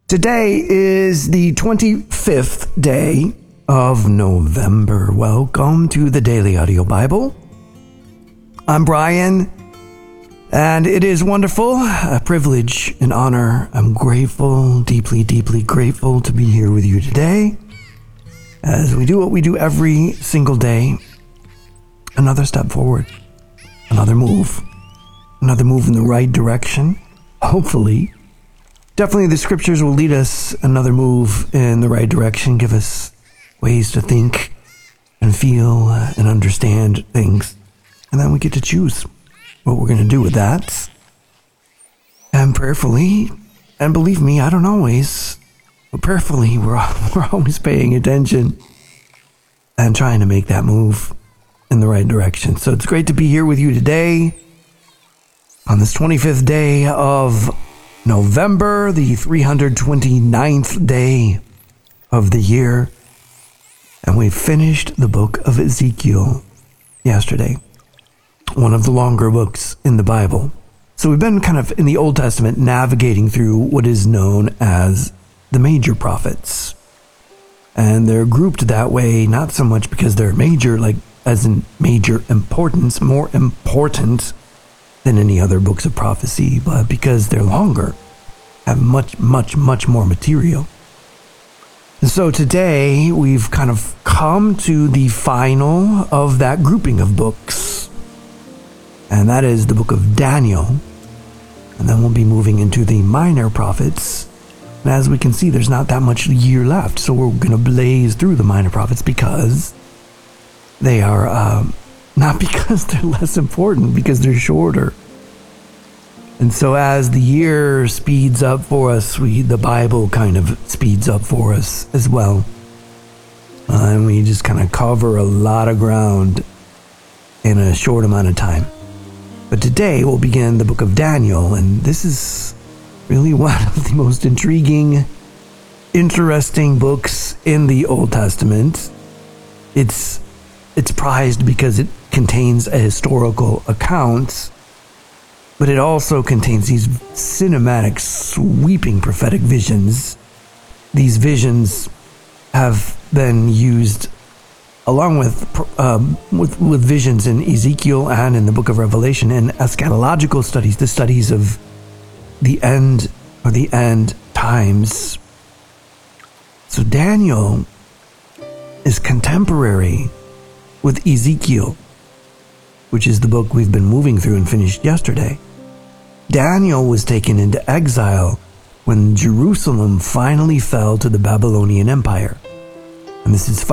Today is the 25th day of November. Welcome to the Daily Audio Bible. I'm Brian, and it is wonderful, a privilege, an honor. I'm grateful, deeply, deeply grateful to be here with you today as we do what we do every single day. Another step forward, another move in the right direction, hopefully. Definitely the scriptures will lead us another move in the right direction, give us ways to think and feel and understand things. And then we get to choose what we're going to do with that. And prayerfully, and believe me, I don't always, but prayerfully, we're always paying attention and trying to make that move in the right direction. So it's great to be here with you today on this 25th day of November, the 329th day of the year, and we finished the book of Ezekiel yesterday, one of the longer books in the Bible. So we've been kind of in the Old Testament navigating through what is known as the major prophets, and they're grouped that way not so much because they're major, like as in major importance, more important than any other books of prophecy, but because they're longer, have much more material. And so today we've kind of come to the final of that grouping of books, and that is the book of Daniel. And then we'll be moving into the minor prophets. And as we can see, there's not that much year left, so we're going to blaze through the minor prophets because they are not because they're less important, because they're shorter. And so as the year speeds up for us, the Bible kind of speeds up for us as well. And we just kind of cover a lot of ground in a short amount of time. But today we'll begin the book of Daniel, and this is really one of the most intriguing, interesting books in the Old Testament. It's prized because it contains a historical account, but it also contains these cinematic, sweeping prophetic visions. These visions have been used along with visions in Ezekiel and in the book of Revelation in eschatological studies, the studies of the end or the end times. So Daniel is contemporary with Ezekiel, which is the book we've been moving through and finished yesterday. Daniel was taken into exile when Jerusalem finally fell to the Babylonian Empire. And this is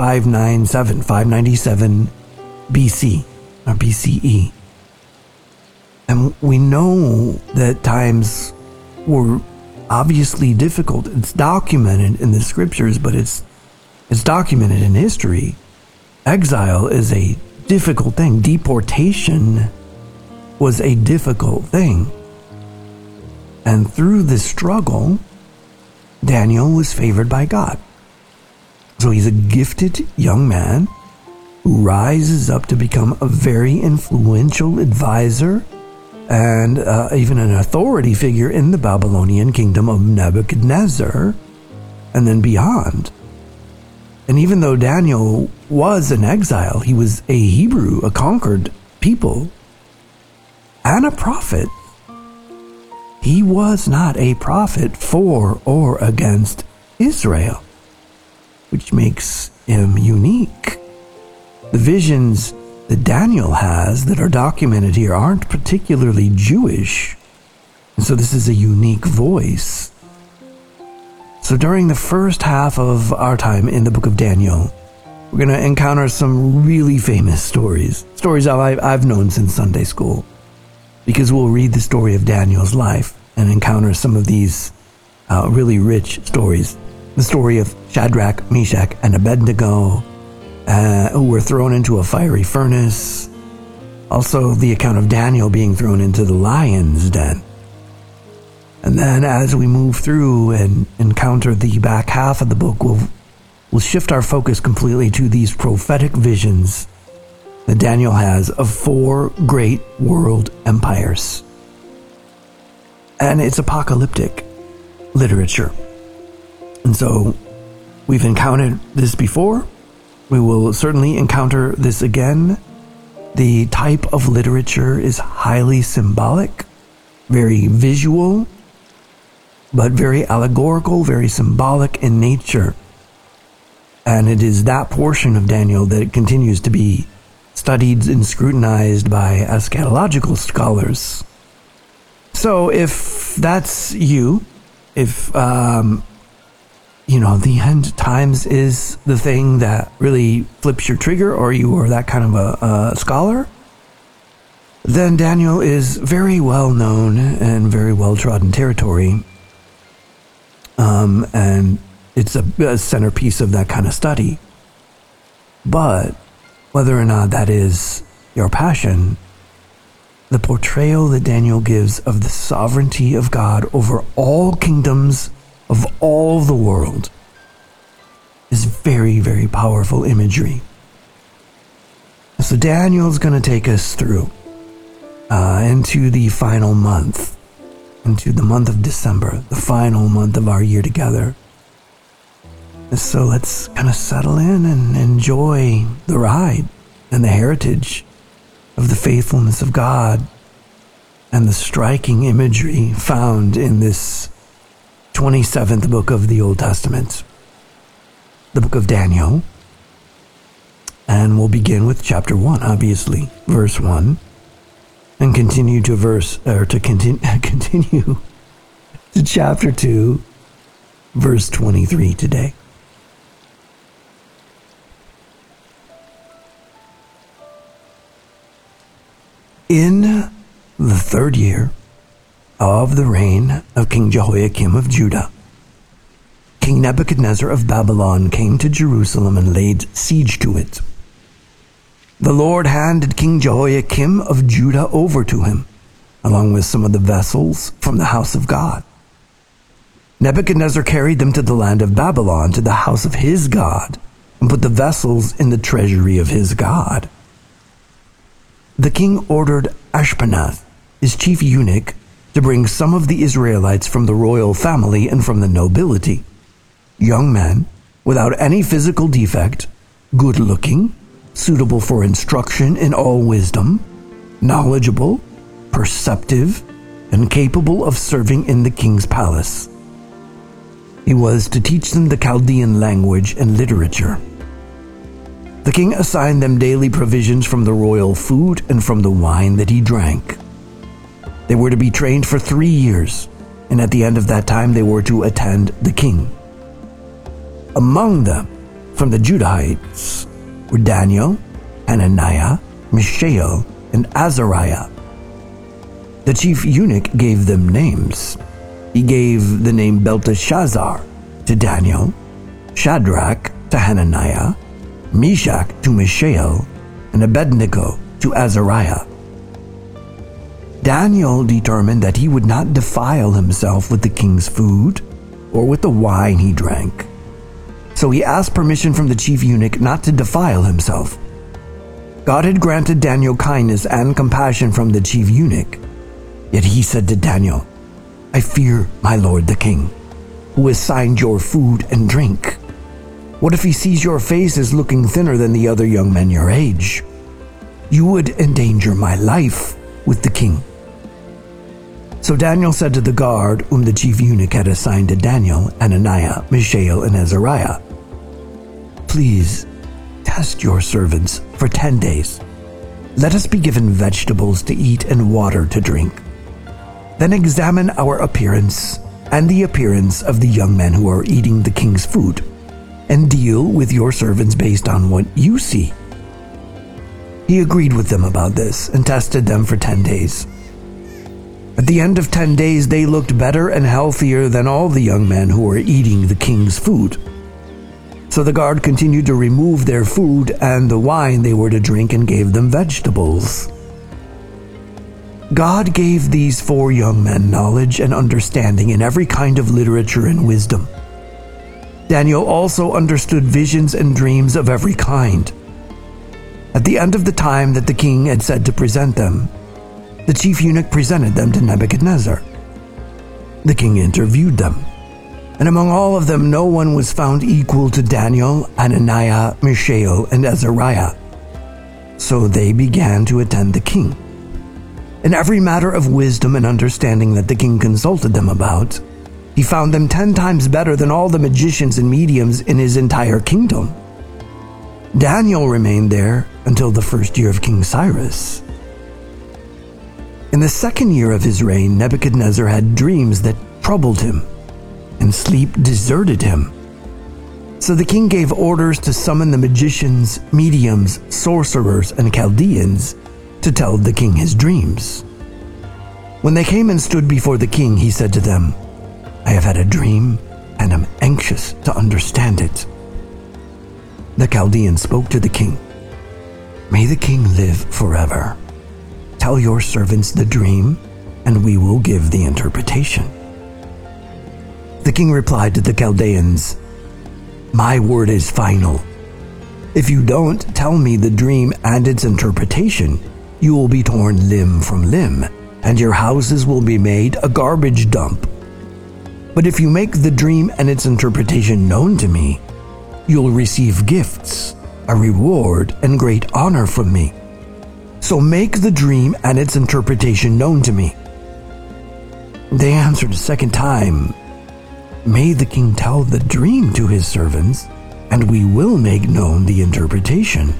597 BC, or BCE. And we know that times were obviously difficult. It's documented in the scriptures, but it's documented in history. Exile is a difficult thing. Deportation was a difficult thing. And through this struggle, Daniel was favored by God. So he's a gifted young man who rises up to become a very influential advisor and even an authority figure in the Babylonian kingdom of Nebuchadnezzar and then beyond. And even though Daniel was in exile, he was a Hebrew, a conquered people, and a prophet. He was not a prophet for or against Israel, which makes him unique. The visions that Daniel has that are documented here aren't particularly Jewish, and so this is a unique voice. So during the first half of our time in the book of Daniel, we're going to encounter some really famous stories I've known since Sunday school, because we'll read the story of Daniel's life and encounter some of these really rich stories. The story of Shadrach, Meshach, and Abednego, who were thrown into a fiery furnace. Also, the account of Daniel being thrown into the lion's den. And then as we move through and encounter the back half of the book, we'll shift our focus completely to these prophetic visions that Daniel has of 4 great world empires. And it's apocalyptic literature. And so we've encountered this before. We will certainly encounter this again. The type of literature is highly symbolic, very visual, but very allegorical, very symbolic in nature. And it is that portion of Daniel that continues to be studied and scrutinized by eschatological scholars. So if that's you, if, the end times is the thing that really flips your trigger, or you are that kind of a scholar, then Daniel is very well known and very well trodden territory. And it's a centerpiece of that kind of study. But whether or not that is your passion, the portrayal that Daniel gives of the sovereignty of God over all kingdoms of all the world is very, very powerful imagery. So Daniel's going to take us through into the final month, into the month of December, the final month of our year together. So let's kind of settle in and enjoy the ride and the heritage of the faithfulness of God and the striking imagery found in this 27th book of the Old Testament, the book of Daniel. And we'll begin with chapter 1, obviously, verse 1, and continue to continue to chapter 2, verse 23 today. In the third year of the reign of King Jehoiakim of Judah, King Nebuchadnezzar of Babylon came to Jerusalem and laid siege to it. The Lord handed King Jehoiakim of Judah over to him, along with some of the vessels from the house of God. Nebuchadnezzar carried them to the land of Babylon, to the house of his God, and put the vessels in the treasury of his God. The king ordered Ashpenaz, his chief eunuch, to bring some of the Israelites from the royal family and from the nobility, young men without any physical defect, good-looking, suitable for instruction in all wisdom, knowledgeable, perceptive, and capable of serving in the king's palace. He was to teach them the Chaldean language and literature. The king assigned them daily provisions from the royal food and from the wine that he drank. They were to be trained for 3 years, and at the end of that time they were to attend the king. Among them, from the Judahites, were Daniel, Hananiah, Mishael, and Azariah. The chief eunuch gave them names. He gave the name Belteshazzar to Daniel, Shadrach to Hananiah, Meshach to Mishael, and Abednego to Azariah. Daniel determined that he would not defile himself with the king's food or with the wine he drank. So he asked permission from the chief eunuch not to defile himself. God had granted Daniel kindness and compassion from the chief eunuch. Yet he said to Daniel, "I fear my lord the king, who assigned your food and drink. What if he sees your face as looking thinner than the other young men your age? You would endanger my life with the king." So Daniel said to the guard whom the chief eunuch had assigned to Daniel, Hananiah, Mishael, and Azariah, "Please test your servants for 10 days. Let us be given vegetables to eat and water to drink. Then examine our appearance and the appearance of the young men who are eating the king's food, and deal with your servants based on what you see." He agreed with them about this and tested them for 10 days. At the end of 10 days, they looked better and healthier than all the young men who were eating the king's food. So the guard continued to remove their food and the wine they were to drink and gave them vegetables. God gave these 4 young men knowledge and understanding in every kind of literature and wisdom. Daniel also understood visions and dreams of every kind. At the end of the time that the king had said to present them, the chief eunuch presented them to Nebuchadnezzar. The king interviewed them, And among all of them, no one was found equal to Daniel, Hananiah, Mishael, and Azariah. So they began to attend the king. In every matter of wisdom and understanding that the king consulted them about, he found them 10 times better than all the magicians and mediums in his entire kingdom. Daniel remained there until the first year of King Cyrus. In the second year of his reign, Nebuchadnezzar had dreams that troubled him, and sleep deserted him. So the king gave orders to summon the magicians, mediums, sorcerers, and Chaldeans to tell the king his dreams. When they came and stood before the king, he said to them, "I have had a dream, and am anxious to understand it." The Chaldean spoke to the king, "May the king live forever. Tell your servants the dream, and we will give the interpretation." The king replied to the Chaldeans, "My word is final. If you don't tell me the dream and its interpretation, you will be torn limb from limb, and your houses will be made a garbage dump. But if you make the dream and its interpretation known to me, you'll receive gifts, a reward, and great honor from me. So make the dream and its interpretation known to me." They answered a second time, "May the king tell the dream to his servants, and we will make known the interpretation."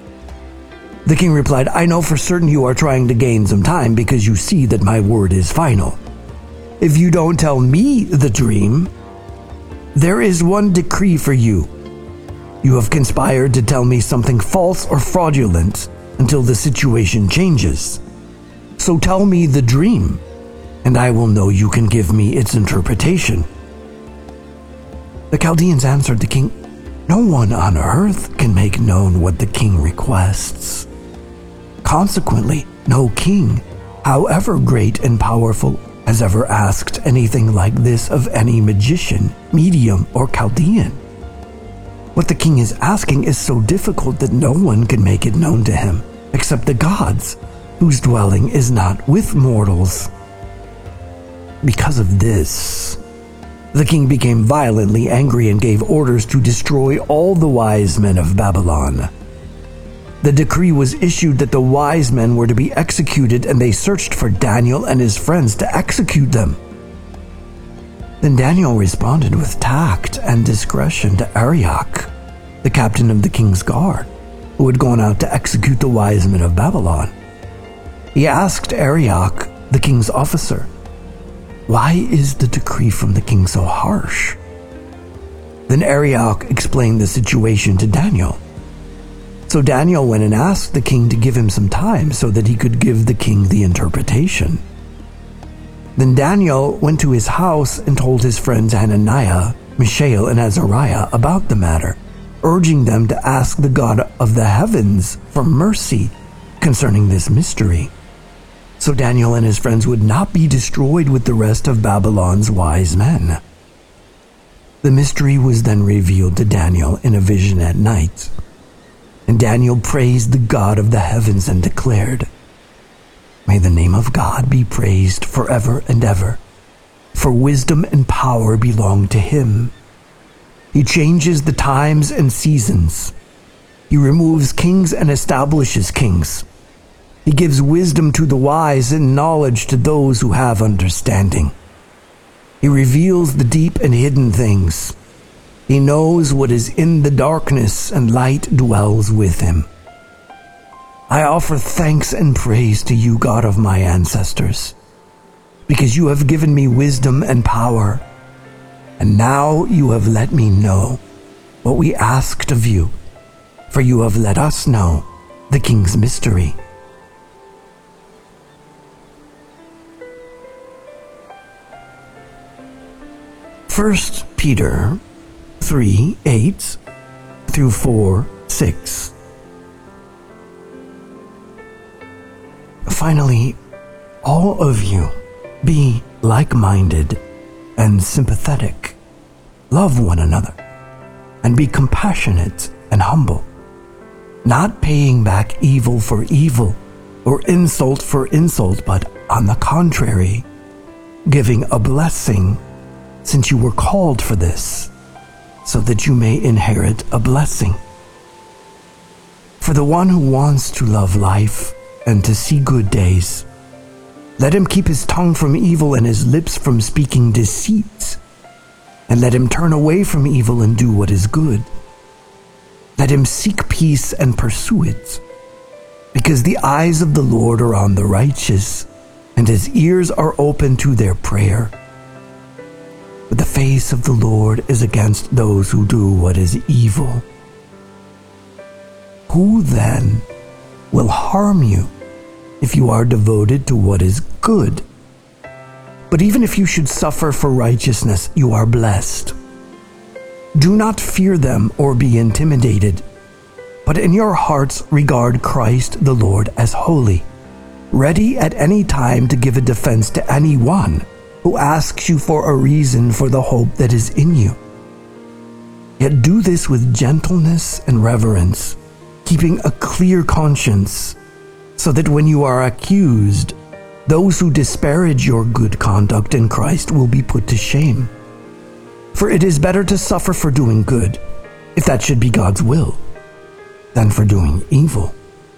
The king replied, "I know for certain you are trying to gain some time because you see that my word is final. If you don't tell me the dream, there is one decree for you. You have conspired to tell me something false or fraudulent until the situation changes. So tell me the dream, and I will know you can give me its interpretation." The Chaldeans answered the king, "No one on earth can make known what the king requests. Consequently, no king, however great and powerful, has ever asked anything like this of any magician, medium, or Chaldean. What the king is asking is so difficult that no one can make it known to him, except the gods, whose dwelling is not with mortals." Because of this, the king became violently angry and gave orders to destroy all the wise men of Babylon. The decree was issued that the wise men were to be executed, and they searched for Daniel and his friends to execute them. Then Daniel responded with tact and discretion to Arioch, the captain of the king's guard, who had gone out to execute the wise men of Babylon. He asked Arioch, the king's officer, "Why is the decree from the king so harsh?" Then Arioch explained the situation to Daniel. So Daniel went and asked the king to give him some time so that he could give the king the interpretation. Then Daniel went to his house and told his friends Hananiah, Mishael, and Azariah about the matter, urging them to ask the God of the heavens for mercy concerning this mystery, so Daniel and his friends would not be destroyed with the rest of Babylon's wise men. The mystery was then revealed to Daniel in a vision at night, and Daniel praised the God of the heavens and declared, "May the name of God be praised forever and ever, for wisdom and power belong to him. He changes the times and seasons. He removes kings and establishes kings. He gives wisdom to the wise and knowledge to those who have understanding. He reveals the deep and hidden things. He knows what is in the darkness, and light dwells with him. I offer thanks and praise to you, God of my ancestors, because you have given me wisdom and power, and now you have let me know what we asked of you, for you have let us know the king's mystery." First Peter 3:8 through 4:6. Finally, all of you be like-minded and sympathetic. Love one another and be compassionate and humble, not paying back evil for evil or insult for insult, but on the contrary, giving a blessing, since you were called for this, so that you may inherit a blessing. For the one who wants to love life and to see good days, let him keep his tongue from evil and his lips from speaking deceit, and let him turn away from evil and do what is good. Let him seek peace and pursue it, because the eyes of the Lord are on the righteous, and his ears are open to their prayer. But the face of the Lord is against those who do what is evil. Who then will harm you if you are devoted to what is good? But even if you should suffer for righteousness, you are blessed. Do not fear them or be intimidated, but in your hearts regard Christ the Lord as holy, ready at any time to give a defense to anyone who asks you for a reason for the hope that is in you. Yet do this with gentleness and reverence, keeping a clear conscience, so that when you are accused, those who disparage your good conduct in Christ will be put to shame. For it is better to suffer for doing good, if that should be God's will, than for doing evil.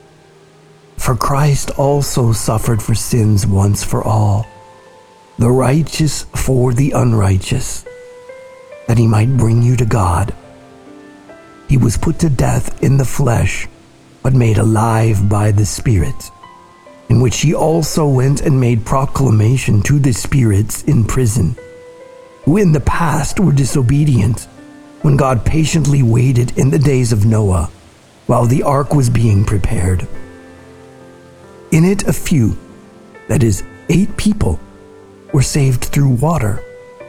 For Christ also suffered for sins once for all, the righteous for the unrighteous, that he might bring you to God. He was put to death in the flesh, but made alive by the Spirit, in which he also went and made proclamation to the spirits in prison, who in the past were disobedient, when God patiently waited in the days of Noah, while the ark was being prepared. In it a few, that is, 8 people, were saved through water.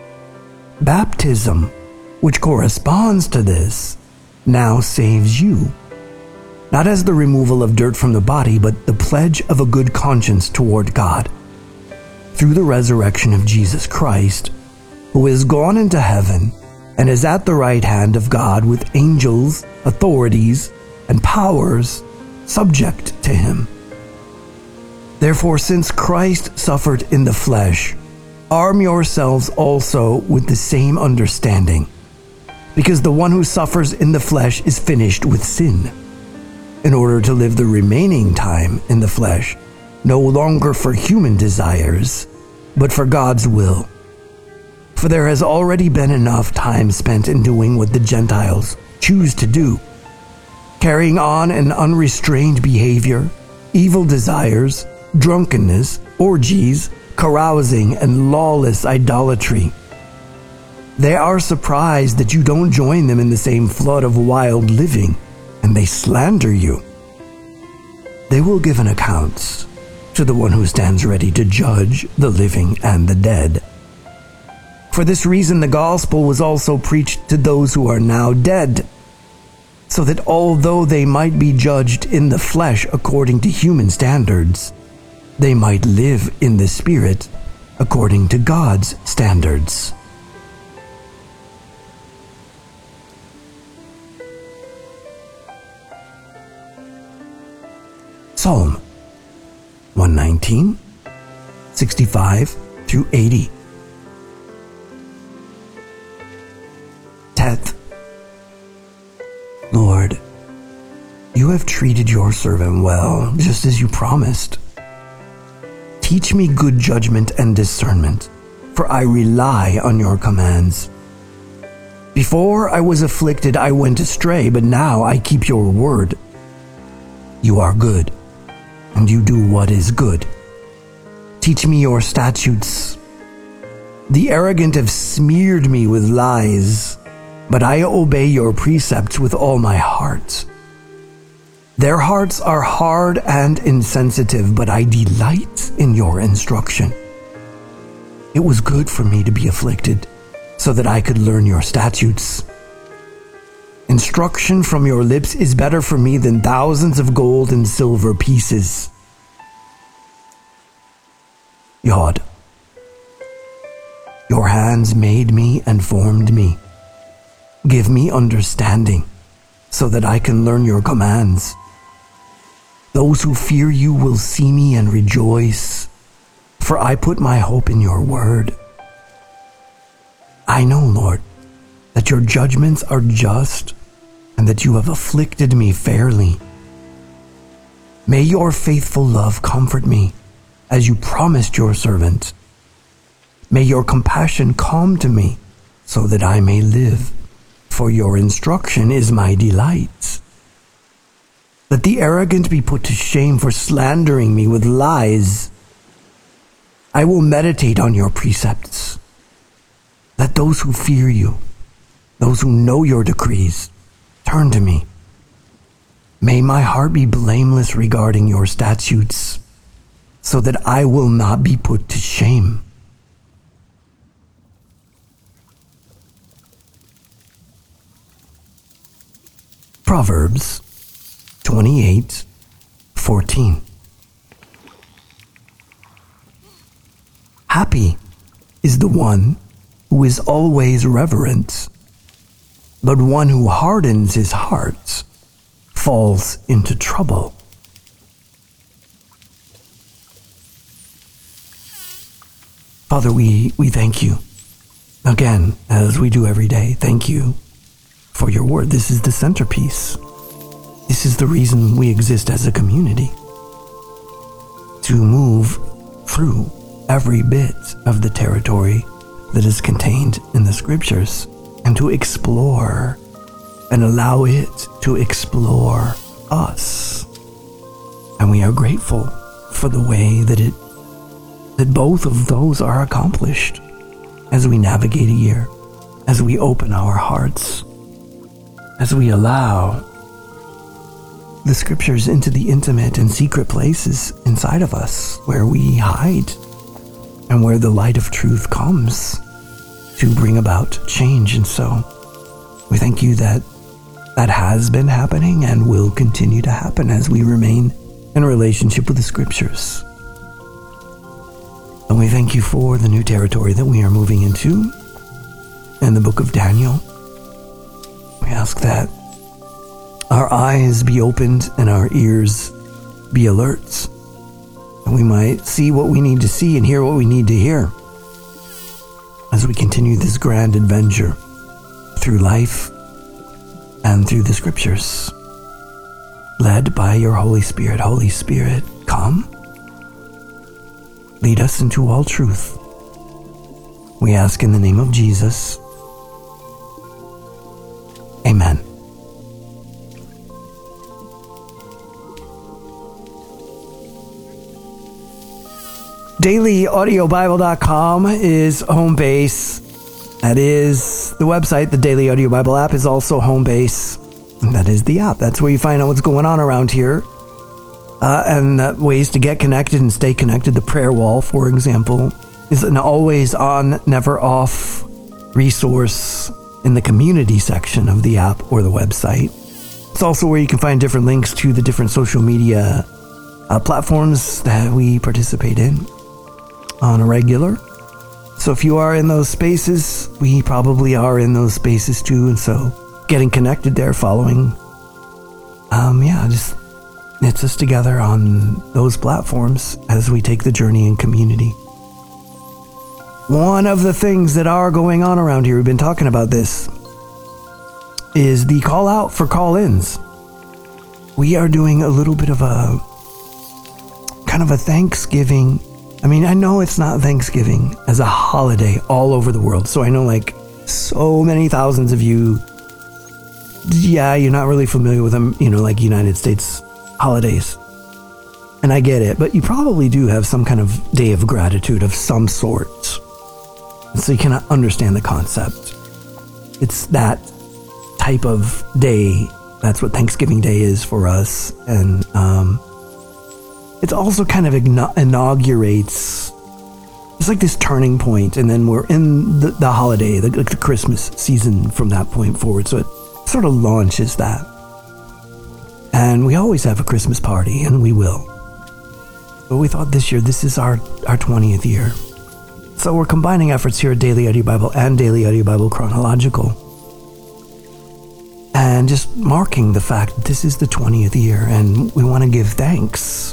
Baptism, which corresponds to this, now saves you, not as the removal of dirt from the body, but the pledge of a good conscience toward God, through the resurrection of Jesus Christ, who is gone into heaven and is at the right hand of God with angels, authorities, and powers subject to him. Therefore, since Christ suffered in the flesh, arm yourselves also with the same understanding, because the one who suffers in the flesh is finished with sin, in order to live the remaining time in the flesh, no longer for human desires, but for God's will. For there has already been enough time spent in doing what the Gentiles choose to do, carrying on an unrestrained behavior, evil desires, drunkenness, orgies, carousing, and lawless idolatry. They are surprised that you don't join them in the same flood of wild living, and they slander you. They will give an account to the one who stands ready to judge the living and the dead. For this reason the gospel was also preached to those who are now dead, so that although they might be judged in the flesh according to human standards, they might live in the Spirit according to God's standards. Psalm 119, 65 through 80. Teth. Lord, you have treated your servant well, just as you promised. Teach me good judgment and discernment, for I rely on your commands. Before I was afflicted, I went astray, but now I keep your word. You are good, and you do what is good. Teach me your statutes. The arrogant have smeared me with lies, but I obey your precepts with all my heart. Their hearts are hard and insensitive, but I delight in your instruction. It was good for me to be afflicted, so that I could learn your statutes. Instruction from your lips is better for me than thousands of gold and silver pieces. Yod. Your hands made me and formed me. Give me understanding, so that I can learn your commands. Those who fear you will see me and rejoice, for I put my hope in your word. I know, Lord, that your judgments are just and that you have afflicted me fairly. May your faithful love comfort me as you promised your servant. May your compassion come to me so that I may live, for your instruction is my delight. Let the arrogant be put to shame for slandering me with lies. I will meditate on your precepts. Let those who fear you, those who know your decrees, turn to me. May my heart be blameless regarding your statutes, so that I will not be put to shame. Proverbs 28:14. Happy is the one who is always reverent, but one who hardens his heart falls into trouble. Father, we thank you again, as we do every day. Thank you for your word. This is the centerpiece. This is the reason we exist as a community, to move through every bit of the territory that is contained in the scriptures and to explore and allow it to explore us. And we are grateful for the way that both of those are accomplished as we navigate a year, as we open our hearts, as we allow the scriptures into the intimate and secret places inside of us where we hide and where the light of truth comes to bring about change. And so we thank you that has been happening and will continue to happen as we remain in relationship with the scriptures. And we thank you for the new territory that we are moving into in the book of Daniel. We ask that our eyes be opened and our ears be alert, and we might see what we need to see and hear what we need to hear as we continue this grand adventure through life and through the scriptures, led by your Holy Spirit. Holy Spirit, come. Lead us into all truth. We ask in the name of Jesus. Amen. DailyAudioBible.com is home base. That is the website. The Daily Audio Bible app is also home base. And that is the app. That's where you find out what's going on around here. And ways to get connected and stay connected. The prayer wall, for example, is an always on, never off resource in the community section of the app or the website. It's also where you can find different links to the different social media platforms that we participate in on a regular. So if you are in those spaces, we probably are in those spaces too. And so getting connected there, following, just knits us together on those platforms as we take the journey in community. One of the things that are going on around here, we've been talking about this, is the call out for call-ins. We are doing a little bit of a kind of a Thanksgiving. I mean, I know it's not Thanksgiving as a holiday all over the world. So I know like so many thousands of you, you're not really familiar with them, like United States holidays. And I get it, but you probably do have some kind of day of gratitude of some sort. And so you cannot understand the concept. It's that type of day. That's what Thanksgiving Day is for us. And it also kind of inaugurates, it's like this turning point, and then we're in the holiday, the Christmas season from that point forward. So it sort of launches that. And we always have a Christmas party, and we will. But we thought this year, this is our 20th year. So we're combining efforts here at Daily Audio Bible and Daily Audio Bible Chronological, and just marking the fact that this is the 20th year, and we want to give thanks.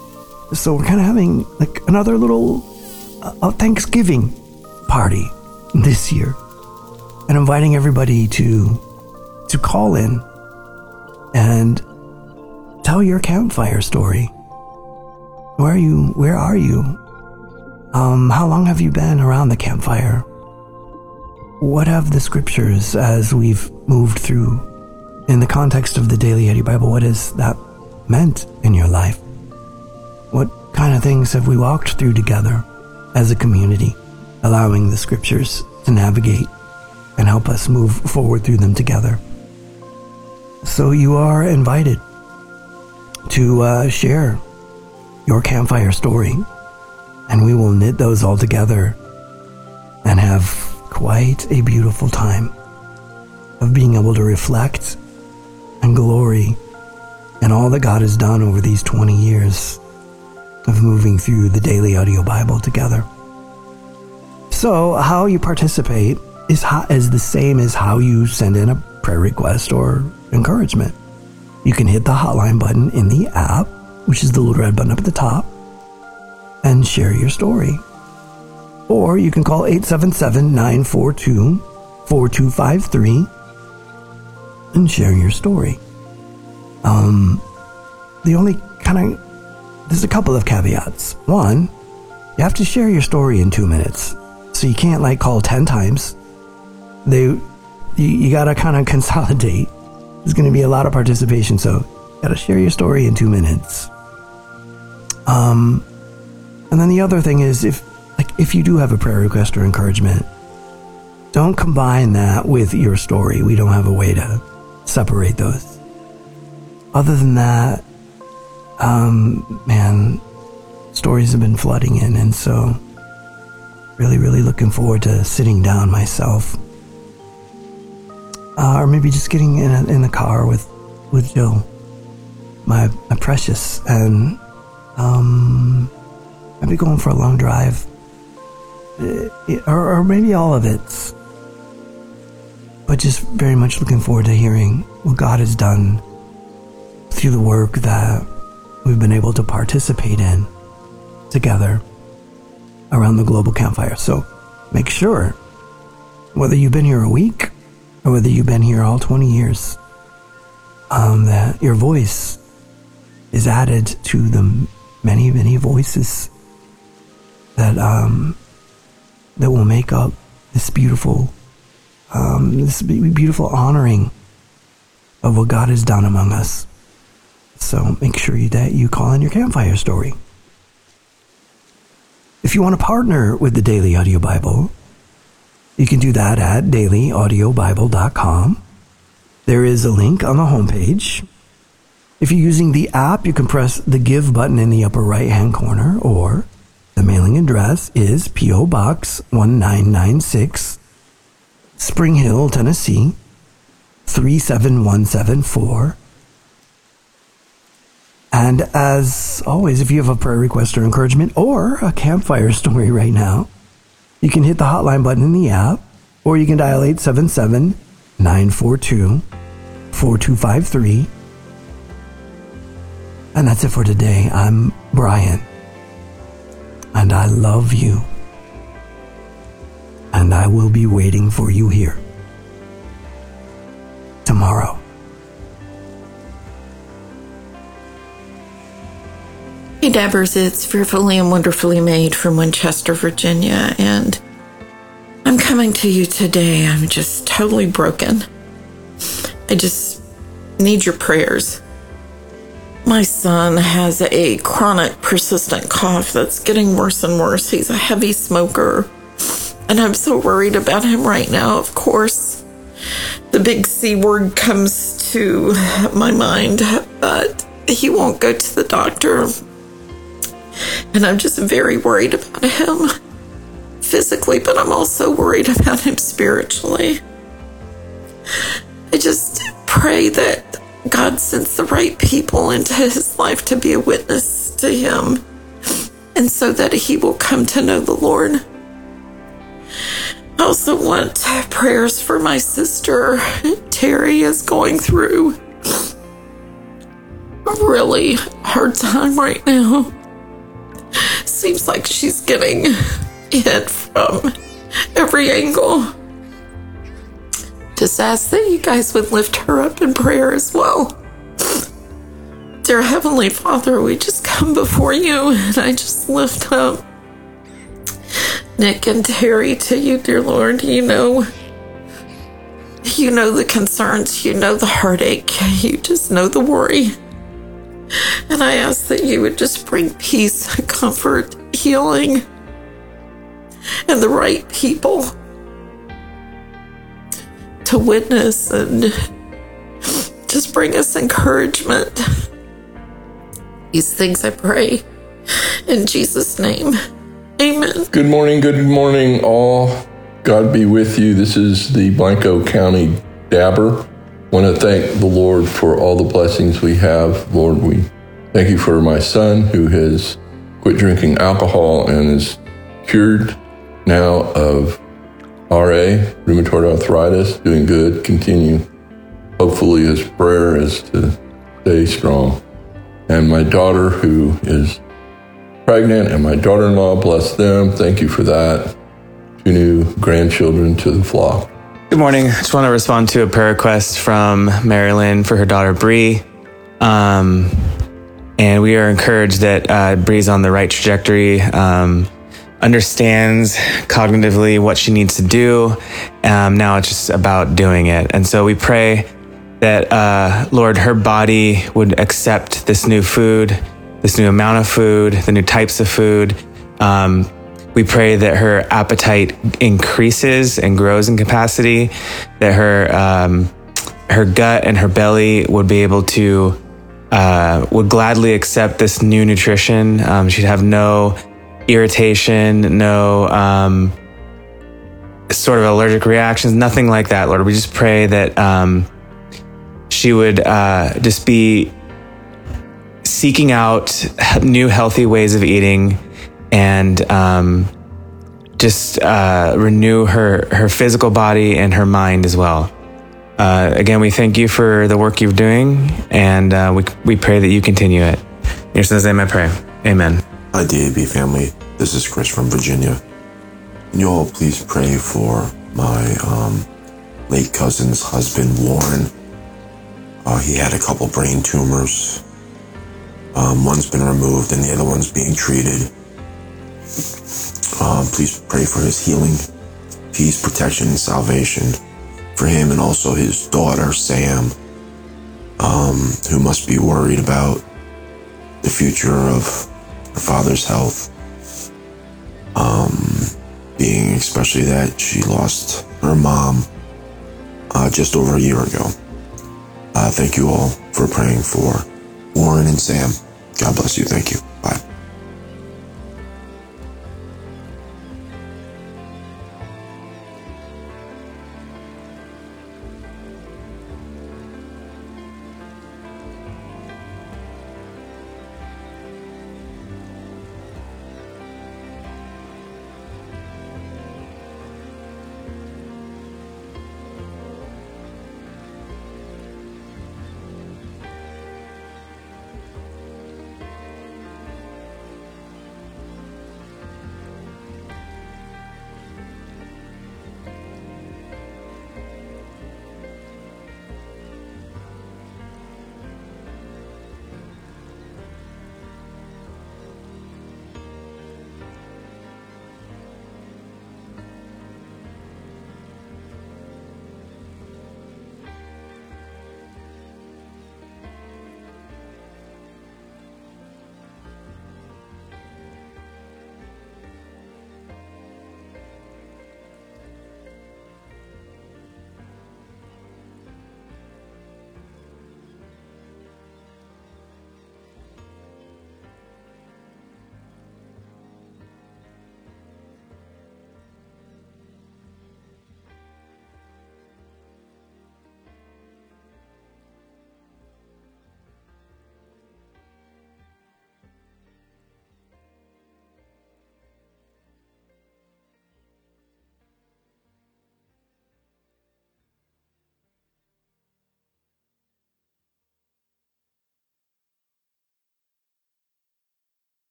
So we're kind of having like another little Thanksgiving party this year, and inviting everybody to call in and tell your campfire story. Where are you? How long have you been around the campfire? What have the scriptures, as we've moved through in the context of the Daily Eddy Bible, what has that meant in your life? What kind of things have we walked through together as a community, allowing the scriptures to navigate and help us move forward through them together? So you are invited to share your campfire story, and we will knit those all together and have quite a beautiful time of being able to reflect and glory in all that God has done over these 20 years of moving through the Daily Audio Bible together. So how you participate is the same as how you send in a prayer request or encouragement. You can hit the hotline button in the app, which is the little red button up at the top, and share your story. Or you can call 877-942-4253 and share your story. There's a couple of caveats. One, you have to share your story in 2 minutes. So you can't call 10 times. You gotta kind of consolidate. There's going to be a lot of participation, so you gotta share your story in 2 minutes. And then the other thing is, if you do have a prayer request or encouragement, don't combine that with your story. We don't have a way to separate those. Other than that, stories have been flooding in, and so really, really looking forward to sitting down myself. Or maybe just getting in the car with Jill, my precious, and maybe going for a long drive, or maybe all of it. But just very much looking forward to hearing what God has done through the work that we've been able to participate in together around the Global Campfire. So make sure, whether you've been here a week or whether you've been here all 20 years, that your voice is added to the many, many voices that will make up this beautiful honoring of what God has done among us. So make sure that you call in your campfire story. If you want to partner with the Daily Audio Bible, you can do that at dailyaudiobible.com. There is a link on the homepage. If you're using the app, you can press the Give button in the upper right-hand corner, or the mailing address is P.O. Box 1996, Spring Hill, Tennessee, 37174. And as always, if you have a prayer request or encouragement or a campfire story right now, you can hit the hotline button in the app, or you can dial 877-942-4253. And that's it for today. I'm Brian, and I love you, and I will be waiting for you here tomorrow. Hey Dabbers, it's Fearfully and Wonderfully Made from Winchester, Virginia, and I'm coming to you today. I'm just totally broken. I just need your prayers. My son has a chronic, persistent cough that's getting worse and worse. He's a heavy smoker, and I'm so worried about him right now. Of course, the big C word comes to my mind, but he won't go to the doctor. And I'm just very worried about him physically, but I'm also worried about him spiritually. I just pray that God sends the right people into his life to be a witness to him, and so that he will come to know the Lord. I also want prayers for my sister. Terry is going through a really hard time right now. Seems like she's getting hit from every angle. Just ask that you guys would lift her up in prayer as well. Dear Heavenly Father, we just come before you, and I just lift up Nick and Terry to you, dear Lord. You know the concerns, you know the heartache, you just know the worry. And I ask that you would just bring peace, comfort, healing, and the right people to witness and just bring us encouragement. These things I pray in Jesus' name. Amen. Good morning, all. God be with you. This is the Blanco County Dabber. I want to thank the Lord for all the blessings we have. Lord, we thank you for my son who has quit drinking alcohol and is cured now of RA, rheumatoid arthritis, doing good. Continue. Hopefully his prayer is to stay strong. And my daughter who is pregnant and my daughter-in-law, bless them. Thank you for that. 2 new grandchildren to the flock. Good morning. I just want to respond to a prayer request from Marilyn for her daughter, Bree. And we are encouraged that Bree's on the right trajectory, understands cognitively what she needs to do. Now it's just about doing it. And so we pray that, Lord, her body would accept this new food, this new amount of food, the new types of food. We pray that her appetite increases and grows in capacity, that her gut and her belly would be able to, would gladly accept this new nutrition. She'd have no irritation, no sort of allergic reactions, nothing like that, Lord. We just pray that she would just be seeking out new healthy ways of eating and just renew her physical body and her mind as well. Again, we thank you for the work you're doing, and we pray that you continue it. In your son's name I pray. Amen. Hi, DAB family. This is Chris from Virginia. Can you all please pray for my late cousin's husband, Warren? He had a couple brain tumors. One's been removed and the other one's being treated. Please pray for his healing, peace, protection, and salvation for him and also his daughter, Sam, who must be worried about the future of her father's health, being especially that she lost her mom just over a year ago. Thank you all for praying for Warren and Sam. God bless you. Thank you.